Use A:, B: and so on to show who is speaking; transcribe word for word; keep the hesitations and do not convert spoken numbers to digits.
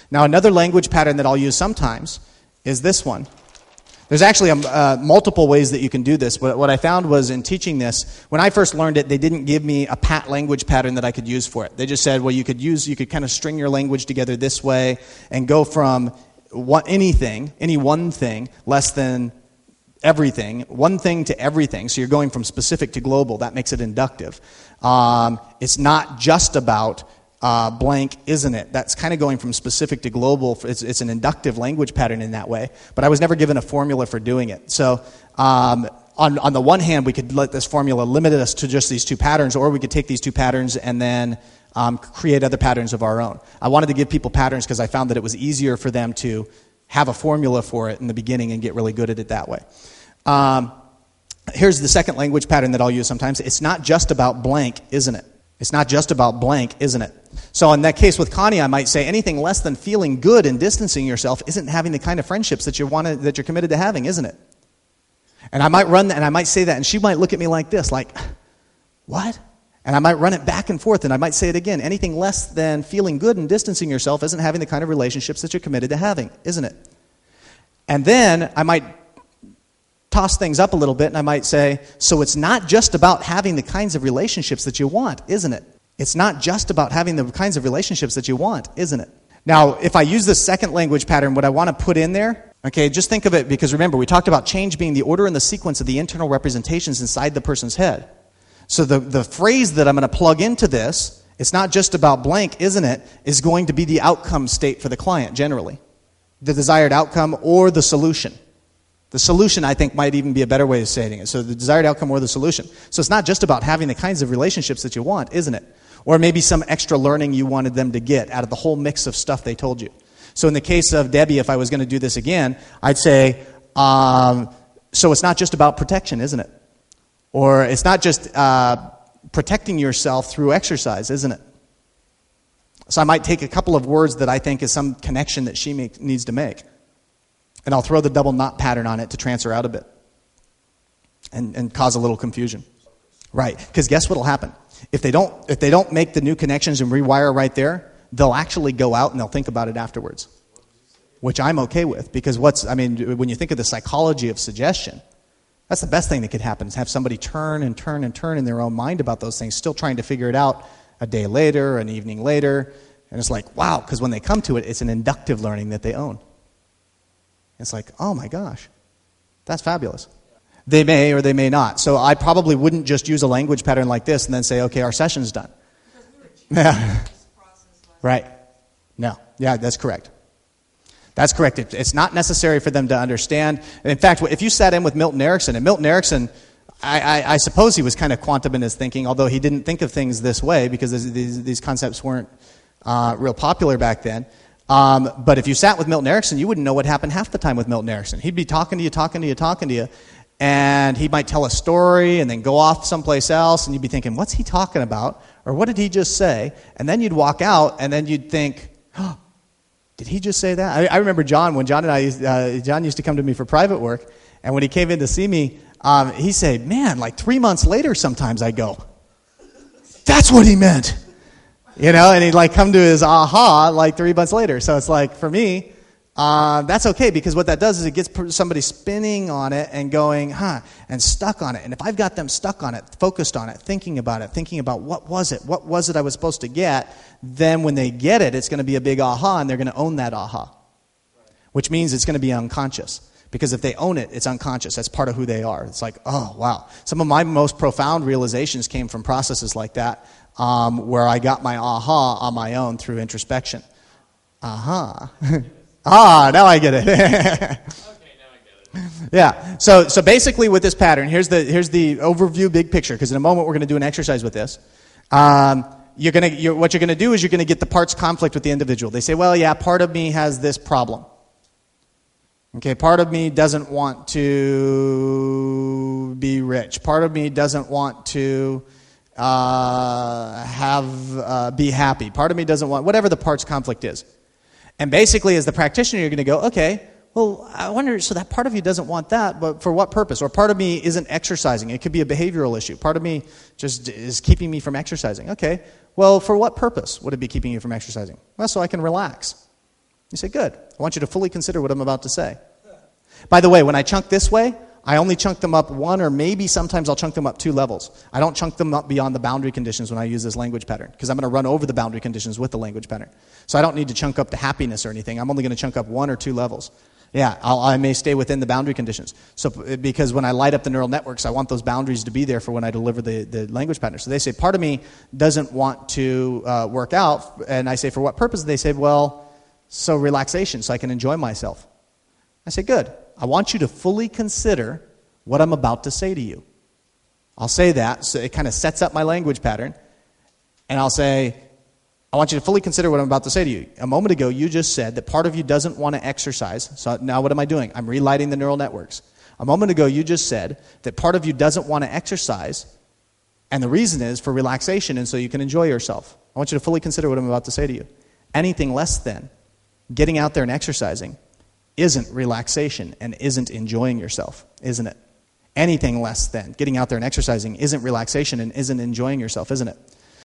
A: Now, another language pattern that I'll use sometimes is this one. There's actually um, uh, multiple ways that you can do this, but what I found was in teaching this, when I first learned it, they didn't give me a pat language pattern that I could use for it. They just said, well, you could use, you could kind of string your language together this way and go from what, anything, any one thing, less than everything, one thing to everything. So you're going from specific to global. That makes it inductive. Um, it's not just about Uh, blank, isn't it? That's kind of going from specific to global. It's, it's an inductive language pattern in that way. But I was never given a formula for doing it. So um, on, on the one hand, we could let this formula limit us to just these two patterns, or we could take these two patterns and then um, create other patterns of our own. I wanted to give people patterns because I found that it was easier for them to have a formula for it in the beginning and get really good at it that way. Um, here's the second language pattern that I'll use sometimes. It's not just about blank, isn't it? It's not just about blank, isn't it? So in that case with Connie, I might say anything less than feeling good and distancing yourself isn't having the kind of friendships that you want to, that you're committed to having, isn't it? And I might run that, and I might say that, and she might look at me like this, like, what? And I might run it back and forth, and I might say it again. Anything less than feeling good and distancing yourself isn't having the kind of relationships that you're committed to having, isn't it? And then I might toss things up a little bit, and I might say, so it's not just about having the kinds of relationships that you want, isn't it? It's not just about having the kinds of relationships that you want, isn't it? Now, if I use this second language pattern, what I want to put in there, okay, just think of it, because remember, we talked about change being the order and the sequence of the internal representations inside the person's head. So the, the phrase that I'm going to plug into this, it's not just about blank, isn't it, is going to be the outcome state for the client, generally. The desired outcome or the solution. The solution, I think, might even be a better way of saying it. So the desired outcome or the solution. So it's not just about having the kinds of relationships that you want, isn't it? Or maybe some extra learning you wanted them to get out of the whole mix of stuff they told you. So in the case of Debbie, if I was going to do this again, I'd say, um, so it's not just about protection, isn't it? Or it's not just uh, protecting yourself through exercise, isn't it? So I might take a couple of words that I think is some connection that she make, needs to make. And I'll throw the double knot pattern on it to transfer out a bit and, and cause a little confusion. Right, because guess what will happen? If they don't if they don't make the new connections and rewire right there, they'll actually go out and they'll think about it afterwards, which I'm okay with. Because what's, I mean, when you think of the psychology of suggestion, that's the best thing that could happen is have somebody turn and turn and turn in their own mind about those things, still trying to figure it out a day later, an evening later. And it's like, wow, because when they come to it, it's an inductive learning that they own. It's like, oh my gosh, that's fabulous. They may or they may not. So I probably wouldn't just use a language pattern like this and then say, okay, our session's done. Yeah. Right. No. Yeah, that's correct. That's correct. It, it's not necessary for them to understand. And in fact, if you sat in with Milton Erickson, and Milton Erickson, I, I, I suppose he was kind of quantum in his thinking, although he didn't think of things this way because these, these concepts weren't uh, real popular back then. Um, but if you sat with Milton Erickson, you wouldn't know what happened half the time with Milton Erickson. He'd be talking to you, talking to you, talking to you, and he might tell a story and then go off someplace else, and you'd be thinking, what's he talking about? Or what did he just say? And then you'd walk out, and then you'd think, oh, did he just say that? I, I remember John, when John and I, uh, John used to come to me for private work, and when he came in to see me, um, he said, man, like three months later sometimes I go, that's what he meant. You know, and he'd like come to his aha like three months later. So it's like, for me, uh, that's okay, because what that does is it gets somebody spinning on it and going, huh, and stuck on it. And if I've got them stuck on it, focused on it, thinking about it, thinking about what was it, what was it I was supposed to get, then when they get it, it's going to be a big aha, and they're going to own that aha, which means it's going to be unconscious. Because if they own it, it's unconscious. That's part of who they are. It's like, oh, wow. Some of my most profound realizations came from processes like that, um, where I got my aha on my own through introspection. Aha. ah, now I get it.
B: Okay, now I get it.
A: Yeah. So, so basically with this pattern, here's the here's the overview, big picture. Because in a moment we're going to do an exercise with this. Um, you're gonna you're, what you're going to do is you're going to get the parts conflict with the individual. They say, well, yeah, part of me has this problem. Okay, part of me doesn't want to be rich. Part of me doesn't want to uh, have uh, be happy. Part of me doesn't want, whatever the parts conflict is. And basically, as the practitioner, you're going to go, okay, well, I wonder, so that part of you doesn't want that, but for what purpose? Or part of me isn't exercising. It could be a behavioral issue. Part of me just is keeping me from exercising. Okay, well, for what purpose would it be keeping you from exercising? Well, so I can relax. You say, good. I want you to fully consider what I'm about to say. By the way, when I chunk this way, I only chunk them up one or maybe sometimes I'll chunk them up two levels. I don't chunk them up beyond the boundary conditions when I use this language pattern because I'm going to run over the boundary conditions with the language pattern. So I don't need to chunk up the happiness or anything. I'm only going to chunk up one or two levels. Yeah, I'll, I may stay within the boundary conditions. So because when I light up the neural networks, I want those boundaries to be there for when I deliver the, the language pattern. So they say, part of me doesn't want to uh, work out. And I say, for what purpose? They say, well, so relaxation, so I can enjoy myself. I say, good. I want you to fully consider what I'm about to say to you. I'll say that, so it kind of sets up my language pattern. And I'll say, I want you to fully consider what I'm about to say to you. A moment ago, you just said that part of you doesn't want to exercise. So now what am I doing? I'm relighting the neural networks. A moment ago, you just said that part of you doesn't want to exercise. And the reason is for relaxation and so you can enjoy yourself. I want you to fully consider what I'm about to say to you. Anything less than getting out there and exercising isn't relaxation and isn't enjoying yourself, isn't it? Anything less than getting out there and exercising isn't relaxation and isn't enjoying yourself, isn't it?